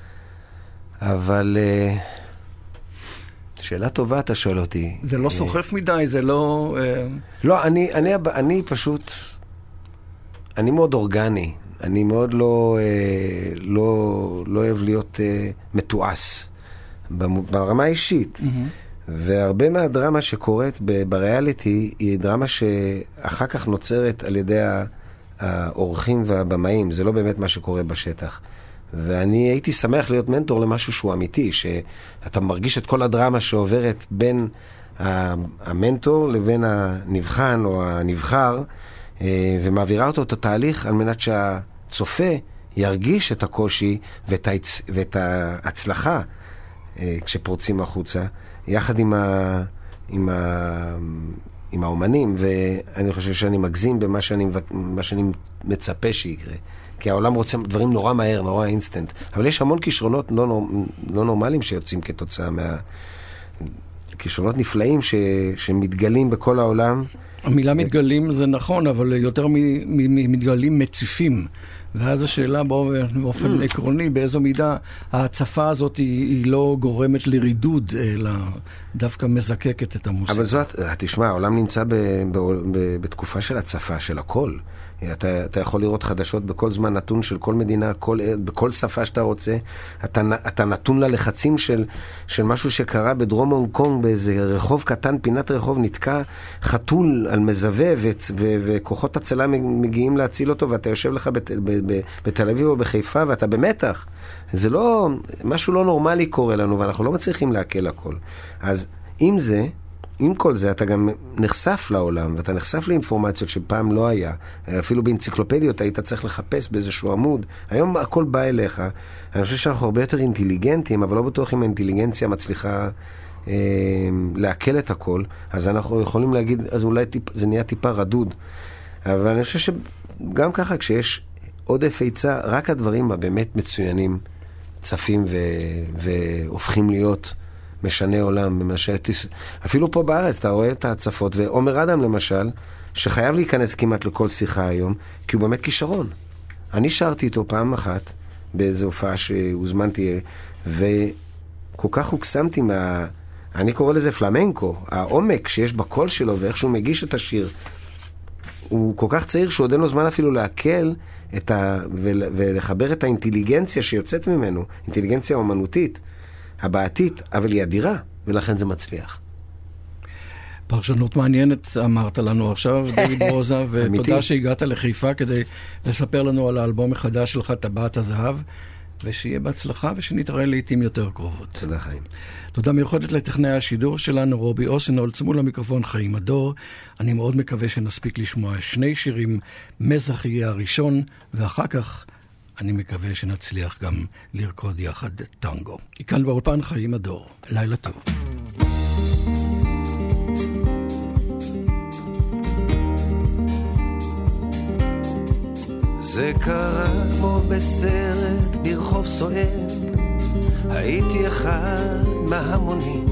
אבל uh, שאלה טובה אתה שואל אותי. זה לא סוחף מדי, זה לא... לא, אני, אני, אני פשוט, אני מאוד אורגני. אני מאוד לא, לא, לא אוהב להיות מתועס ברמה האישית. והרבה מהדרמה שקורית בריאליטי היא דרמה שאחר כך נוצרת על ידי האורחים והבמאים. זה לא באמת מה שקורה בשטח. ואני הייתי שמח להיות מנטור למשהו שהוא אמיתי, שאתה מרגיש את כל הדרמה שעוברת בין המנטור לבין הנבחן או הנבחר, ומעבירה אותו את התהליך על מנת שהצופה ירגיש את הקושי ואת, ההצ... ואת ההצלחה כשפורצים החוצה, יחד עם, ה... עם, ה... עם האומנים, ואני חושב שאני מגזים במה שאני, מה שאני מצפה שיקרה. כי העולם רוצה דברים נורא מהר, נורא אינסטנט. אבל יש המון כישרונות לא, נור... לא נורמליים שיוצאים כתוצאה מה... כישרונות נפלאים ש... שמתגלים בכל העולם. המילה מתגלים זה נכון, אבל יותר ממתגלים מציפים. ואז השאלה באופן עקרוני, באיזו מידה ההצפה הזאת היא לא גורמת לרידוד, אלא דווקא מזקקת את המוסיקה. אבל זאת, תשמע, העולם נמצא ב, ב, ב, בתקופה של הצפה, של הכל. אתה, אתה יכול לראות חדשות בכל זמן נתון של כל מדינה, כל, בכל שפה שאתה רוצה. אתה, אתה נתון ללחצים של, של משהו שקרה בדרום הונג קונג, באיזה רחוב קטן, פינת רחוב, נתקע חתול על מזווה, ו, ו, וכוחות הצלה מגיעים להציל אותו, ואתה יושב לך בת, ב, ב, בתל אביב או בחיפה, ואתה במתח. זה לא, משהו לא נורמלי קורה לנו, ואנחנו לא מצליחים להקל הכל. אז עם זה, עם כל זה, אתה גם נחשף לעולם, ואתה נחשף לאינפורמציות שפעם לא היה. אפילו באנציקלופדיות היית צריך לחפש באיזשהו עמוד. היום הכל בא אליך. אני חושב שאנחנו הרבה יותר אינטליגנטים, אבל לא בטוח אם האינטליגנציה מצליחה אה, להקל את הכל. אז אנחנו יכולים להגיד, אז אולי טיפ, זה נהיה טיפה רדוד. אבל אני חושב שגם ככה, כשיש עודף היצע, רק הדברים הבאמת מצוינים צפים ו... והופכים להיות משנה עולם. אפילו פה בארץ אתה רואה את ההצפות, ועומר אדם למשל, שחייב להיכנס כמעט לכל שיחה היום, כי הוא באמת כישרון. אני שרתי איתו פעם אחת, באיזו הופעה שהוזמנתי, וכל כך הוקסמתי מה... אני קורא לזה פלמנקו, העומק שיש בקול שלו, ואיך שהוא מגיש את השיר. הוא כל כך צעיר שעוד אין לו זמן אפילו להקל את ה... ולחבר את האינטליגנציה שיוצאת ממנו, אינטליגנציה אומנותית, הבעתית, אבל היא אדירה, ולכן זה מצליח. פרשנות מעניינת אמרת לנו עכשיו, דיוויד ברוזה, ותודה שהגעת לחיפה כדי לספר לנו על האלבום החדש שלך, טבעת הזהב, ושיהיה בהצלחה ושנתראה לעתים יותר קרובות. תודה חיים. תודה מיוחדת לטכנאי השידור שלנו, רובי אוסנול, צמול למיקרופון חיים הדור. אני מאוד מקווה שנספיק לשמוע שני שירים, מזח יהיה הראשון, ואחר כך אני מקווה שנצליח גם לרקוד יחד טנגו. כאן באולפן חיים הדור. לילה טוב. זה קרה כמו בסרט ברחוב סואן, הייתי אחד מהמונים,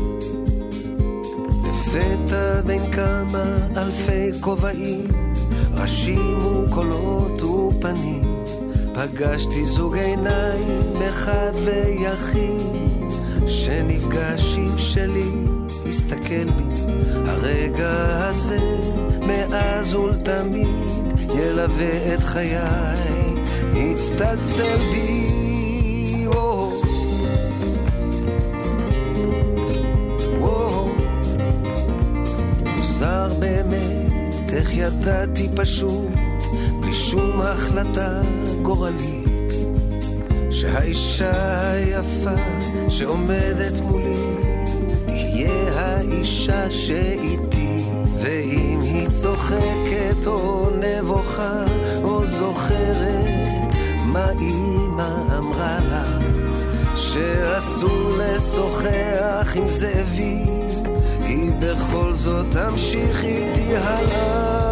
לפתע בין כמה אלפי כובעים, ראשים וקולות ופנים, פגשתי זוג עיניים אחד ויחיד, שנפגש עם שלי, הסתכל בי, הרגע הזה מאז ולתמיד ילווה את חיי, הצטלצל בי, וואו, וואו, מוזר באמת, איך ידעתי פשוט, בלי שום החלטה גורלית, שהאישה היפה שעומדת מולי, תהיה האישה שאיתי, ואם היא צוחקת או נבוכה או זוכרת מה אמא אמרה לה, שאסור לשוחח עם זאבים, היא בכל זאת תמשיך איתי הלאה.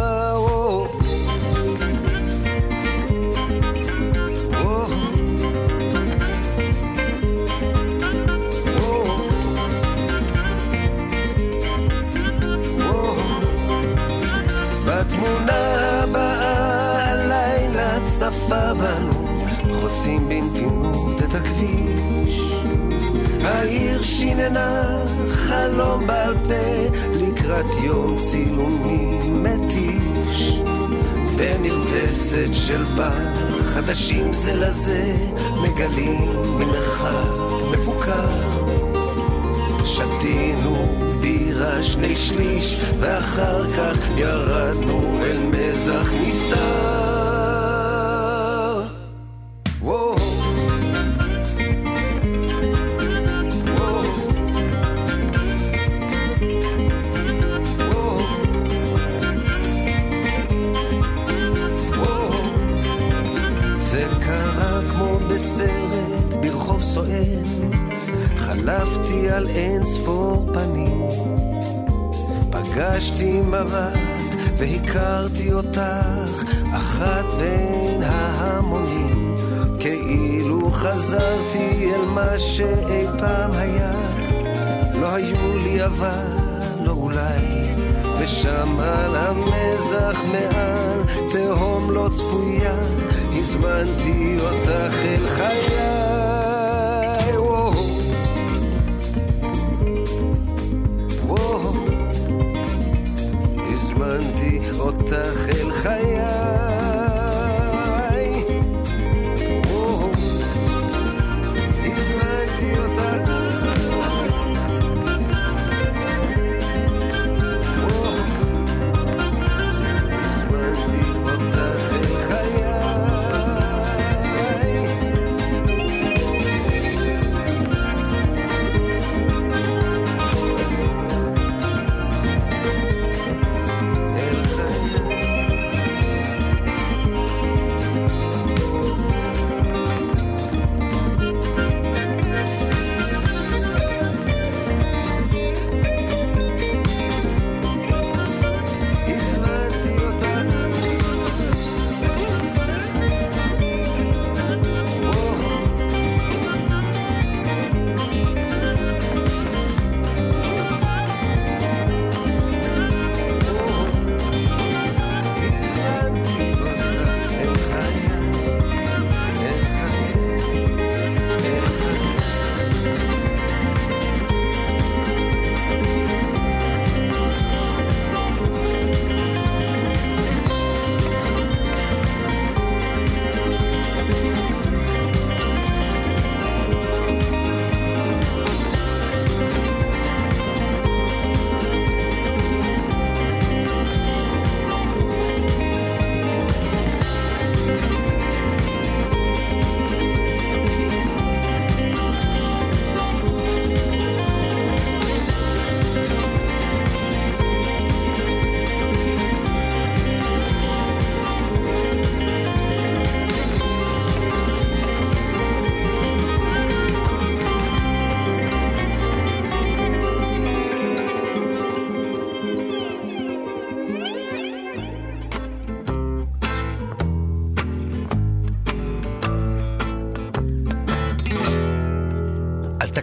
בתמונה הבאה הלילה צפה בנו, חוצים במתינות את הכביש, העיר שיננה חלום בעל פה לקראת יום צילומים מתיש, במרפסת של בר חדשים זה לזה, מגלים ממרחק מפוקר, שתינו בירה שני שליש, ואחר כך ירדנו אל מזח נסתר. וואו, וואו, וואו, וואו, זה קרה כמו בסרט ברחוב סואן, חלפתי על אין ספור פנים, פגשתי מבט והכרתי אותך, אחת בין ההמונים, כאילו חזרתי אל מה שאי פעם היה, לא היו לי אבל, לא אולי, ושם על המזח מעל תהום לא צפויה, הזמנתי אותך אל חיי. הזמנתי אותך אל חיי, וואו, הזמנתי אותך, וואו, הזמנתי אותך אל חיי,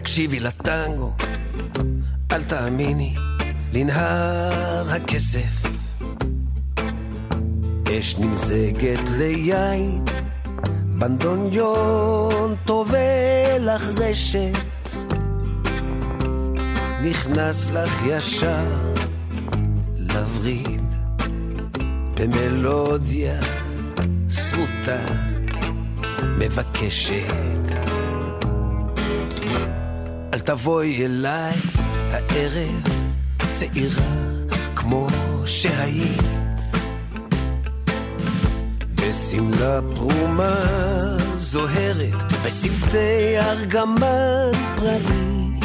תקשיבי לטנגו, אל תאמיני לנהר הכסף. אש נמזגת ליין, בנדוניון טובל לך רשת, נכנס לך ישר לווריד במלודיה סרוטה מבקשת. אל תבואי אליי הערב צעירה כמו שהיית, בסמלה פרומה זוהרת ושפתי ארגמן פרלי.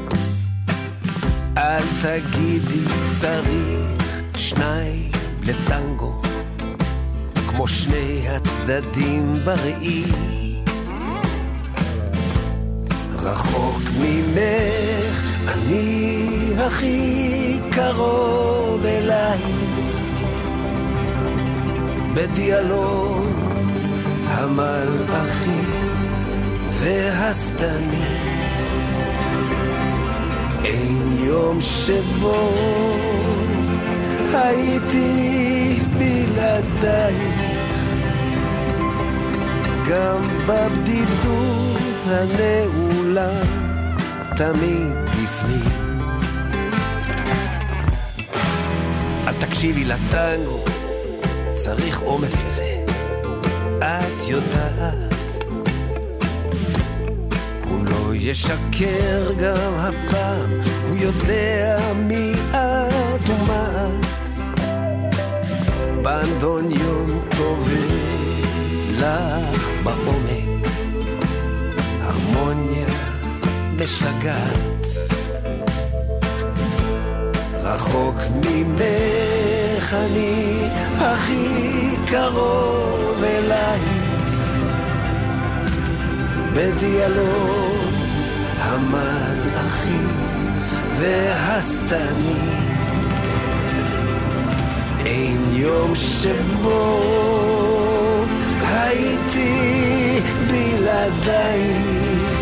אל תגידי צריך שניים לטנגו, כמו שני הצדדים בראי. רחוק ממך אני הכי קרוב אליי, בדיאלוג המלאכים והשטנים. אין יום שבו הייתי בלעדייך, גם בבדידות הנעולה תמיד בפנים. אל תקשיבי לטנגו, צריך אומץ לזה, את יודעת. הוא לא ישקר גם הפעם, הוא יודע מי את ומה את. בנדוניון טובל לך בעומק, הרמוניה משגעת. רחוק ממך אני הכי קרוב אליי, בדיאלוג המלאכים והשטנים. אין יום שבו הייתי בלעדייך,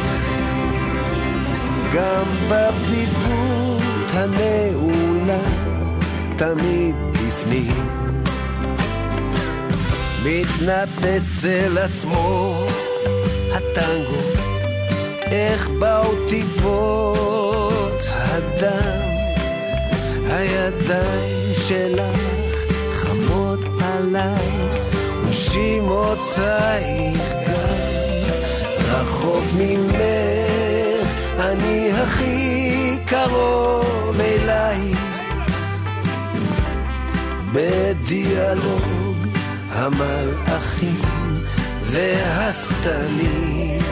גם בבדידות הנעולה תמיד בפנים. מתנפץ אל עצמו הטנגו, איך באו טיפות הדם. הידיים שלך חמות עליי, ונשימותייך גם. רחוק ממך אני הכי קרוב אלייך, בדיאלוג המלאכים והשטנים.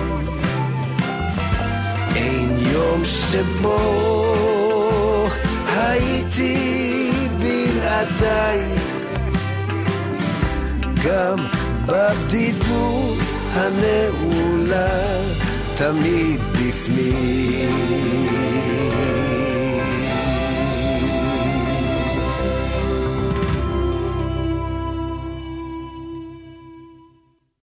אין יום שבו הייתי בלעדייך, גם בבדידות הנעולה תמיד בפנים.